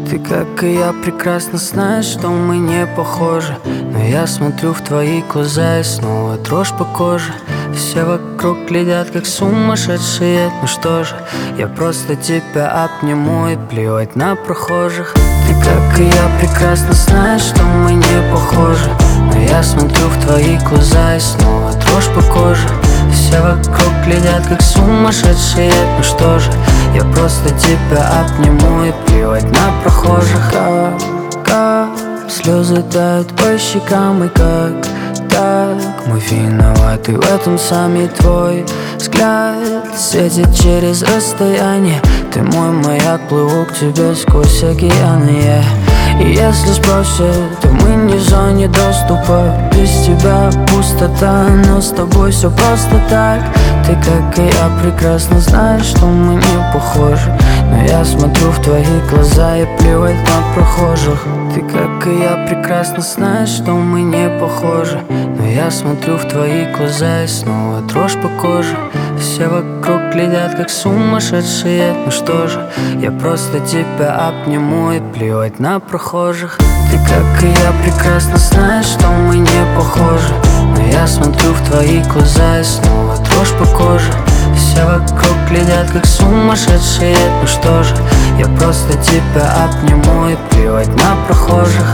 Ты, как и я, прекрасно знаешь, что мы не похожи. Но я смотрю в твои глаза и снова дрожь по коже. Все вокруг глядят, как сумасшедшие. Ну что же, я просто тебя обниму и плевать на прохожих. Ты, как и я, прекрасно знаешь, что мы не похожи. Но я смотрю в твои глаза и снова дрожь по коже. Все вокруг глядят, как сумасшедшие. Ну что же, я просто тебя обниму и плевать на прохожих. Как слезы тают по щекам, и как так мы виноваты в этом сами. Твой взгляд светит через расстояние. Ты мой маяк, плыву к тебе сквозь океаны. И если спросят, то мы не в зоне доступа. Без тебя пустота, но с тобой все просто так. Ты, как и я, прекрасно знаешь, что мы не похожи. Но я смотрю в твои глаза и плевать на прохожих. Ты, как и я, прекрасно знаешь, что мы не похожи. Но я смотрю в твои глаза и снова дрожь по коже. Все вокруг глядят, как сумасшедшие. Ну что же, я просто тебя обниму и плевать на прохожих. Ты, как и я, прекрасно знаешь, что мы не похожи. Но я смотрю в твои глаза и снова дрожь по коже. Все вокруг глядят, как сумасшедшие. Ну что же, я просто тебя обниму и плевать на прохожих.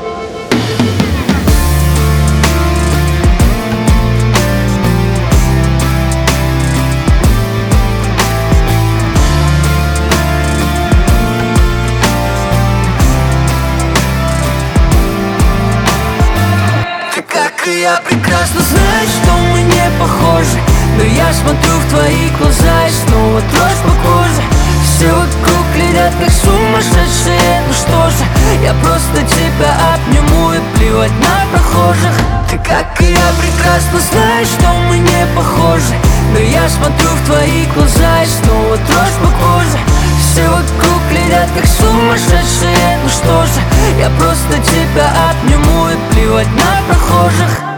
Как и я, прекрасно знаешь, что мы не похожи. Но я смотрю в твои глаза и снова дрожь по коже. Все вокруг глядят, как сумасшедшие. Ну что же, я просто тебя обниму и плевать на прохожих. Ты, как и я, прекрасно знаешь, что мы не похожи. Но я смотрю в твои глаза и снова дрожь по коже. Все вокруг глядят, как сумасшедшие. Ну что же, я просто тебя обниму и плевать на прохожих.